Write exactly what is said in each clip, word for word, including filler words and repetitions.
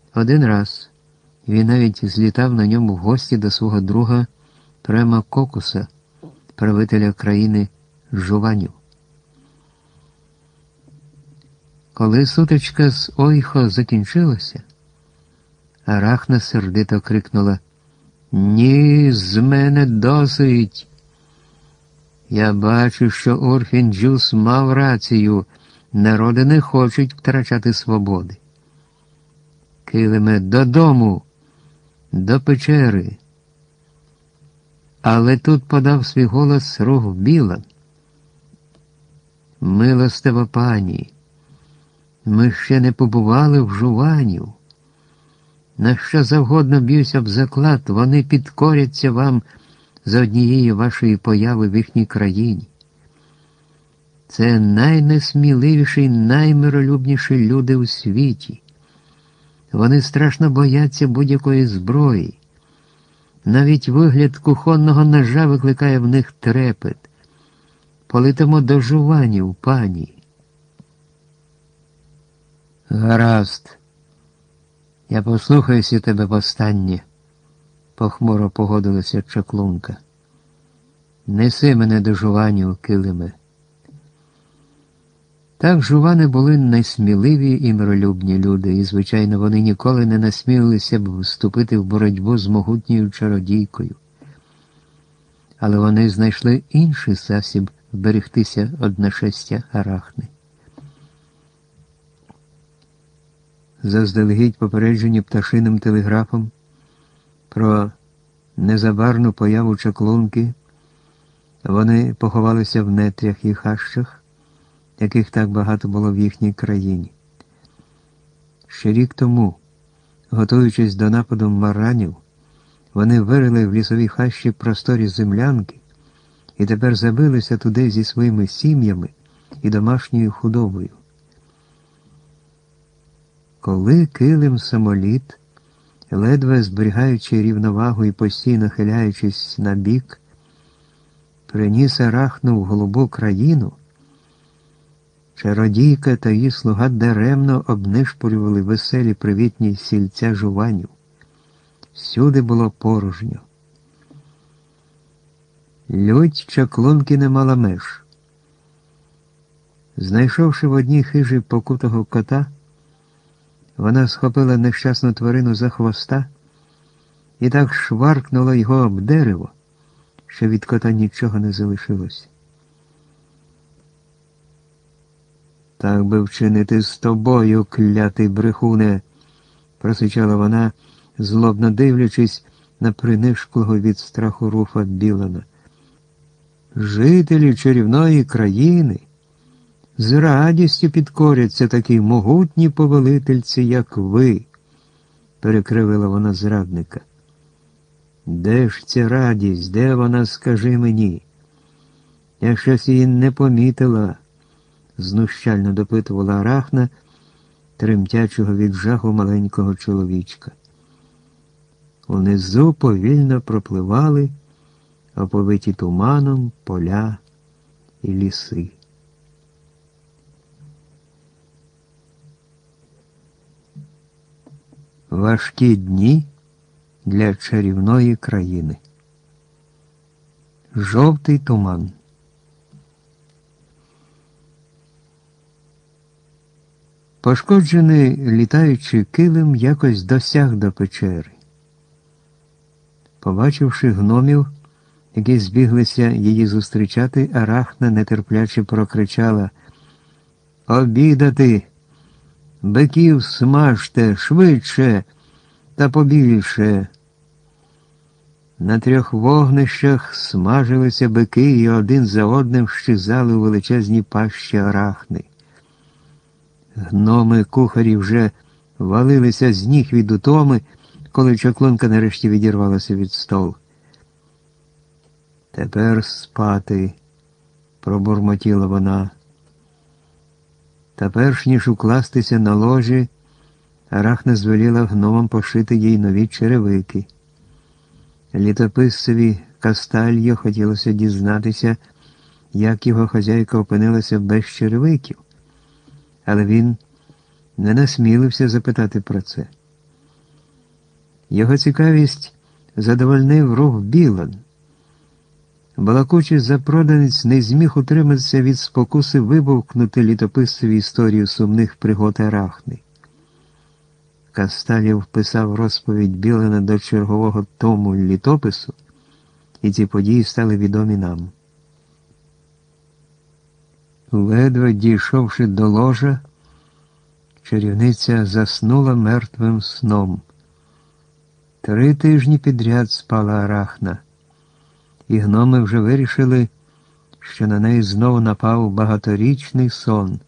Один раз він навіть злітав на ньому в гості до свого друга Према Кокуса, правителя країни Жуванів. Коли сутичка з Ойхо закінчилася, Арахна сердито крикнула: «Ні, з мене досить! Я бачу, що Урфін-Джюс мав рацію, народи не хочуть втрачати свободи. Килиме, додому, до печери». Але тут подав свій голос Рух Білан: «Милостива пані, ми ще не побували в Жуванів. На що завгодно б'юся б заклад, вони підкоряться вам за однієї вашої появи в їхній країні. Це найнесміливіші, наймиролюбніші люди у світі. Вони страшно бояться будь-якої зброї. Навіть вигляд кухонного ножа викликає в них трепет. Полетимо до Жуванів, пані». «Гаразд. Я послухаюся тебе востаннє», — похмуро погодилася Чаклунка. «Неси мене до Жуванів, Килиме». Так, жувани були найсміливі і миролюбні люди, і, звичайно, вони ніколи не насмілилися б вступити в боротьбу з могутньою чародійкою. Але вони знайшли інший засіб вберегтися від нашестя Арахни. Заздалегідь попереджені пташиним телеграфом про незабарну появу Чаклунки, вони поховалися в нетрях і хащах, яких так багато було в їхній країні. Ще рік тому, готуючись до нападу маранів, вони вирили в лісовій хащі просторі землянки і тепер забилися туди зі своїми сім'ями і домашньою худобою. Коли Килим-самоліт, ледве зберігаючи рівновагу і постійно хиляючись на бік, приніс Арахну в голубу країну, чародійка та її слуга даремно обнишпорювали веселі привітні сільця Жуванів. Всюди було порожньо. Лють Чаклунки не мала меж. Знайшовши в одній хижі покутого кота, вона схопила нещасну тварину за хвоста і так шваркнула його об дерево, що від кота нічого не залишилося. «Так би вчинити з тобою, клятий брехуне!» – просичала вона, злобно дивлячись на принишклого від страху Руфа Білана. «Жителі чарівної країни з радістю підкоряться такій могутній повелительці, як ви», – перекривила вона зрадника. «Де ж ця радість? Де вона, скажи мені? Я щось її не помітила», – знущально допитувала Арахна, тремтячого від жаху маленького чоловічка. Унизу повільно пропливали оповиті туманом поля і ліси. Важкі дні для чарівної країни. Жовтий туман. Пошкоджений літаючий килим якось досяг до печери. Побачивши гномів, які збіглися її зустрічати, Арахна нетерпляче прокричала: «Обідати! Биків смажте, швидше та побільше!» На трьох вогнищах смажилися бики і один за одним щезали у величезні пащі Арахни. Гноми-кухарі вже валилися з ніг від утоми, коли Чаклунка нарешті відірвалася від столу. «Тепер спати», – пробурмотіла вона. Та перш ніж укластися на ложі, Арахна звеліла гномам пошити їй нові черевики. Літописцеві Кастальо хотілося дізнатися, як його хазяйка опинилася без черевиків, але він не насмілився запитати про це. Його цікавість задовольнив рух Білан. Балакучий запроданець не зміг утриматися від спокуси вибовкнути літописцеві історію сумних пригод Арахни. Касталів вписав розповідь Білана до чергового тому літопису, і ці події стали відомі нам. Ледве дійшовши до ложа, чарівниця заснула мертвим сном. Три тижні підряд спала Арахна, і гноми вже вирішили, що на неї знову напав багаторічний сон.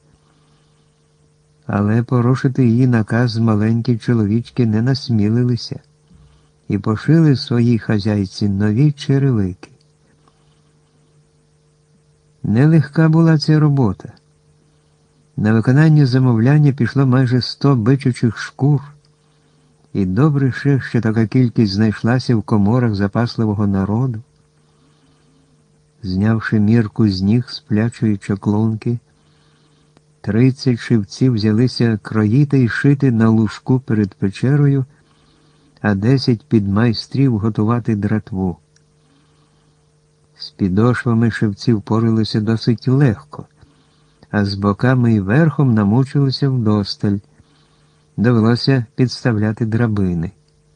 Але порушити її наказ маленькі чоловічки не насмілилися і пошили своїй хазяйці нові черевики. Нелегка була ця робота. На виконання замовляння пішло майже сто бичучих шкур, і добре ще, що така кількість знайшлася в коморах запасливого народу. Знявши мірку з ніг сплячої чаклунки, тридцять шивців взялися кроїти і шити на лужку перед печерою, а десять підмайстрів готувати дратву. З підошвами шивці впоралися досить легко, а з боками і верхом намучилися вдосталь. Довелося підставляти драбини.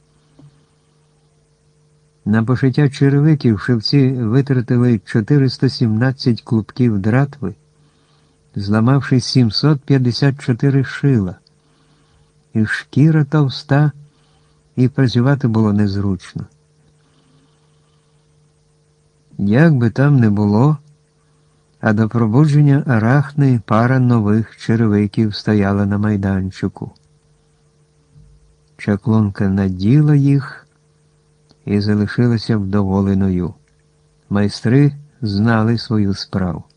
На пошиття черевиків шивці витратили чотириста сімнадцять клубків дратви, зламавши сімсот п'ятдесят чотири шила. І шкіра товста, і працювати було незручно. Як би там не було, а до пробудження Арахни пара нових черевиків стояла на майданчику. Чаклунка наділа їх і залишилася вдоволеною. Майстри знали свою справу.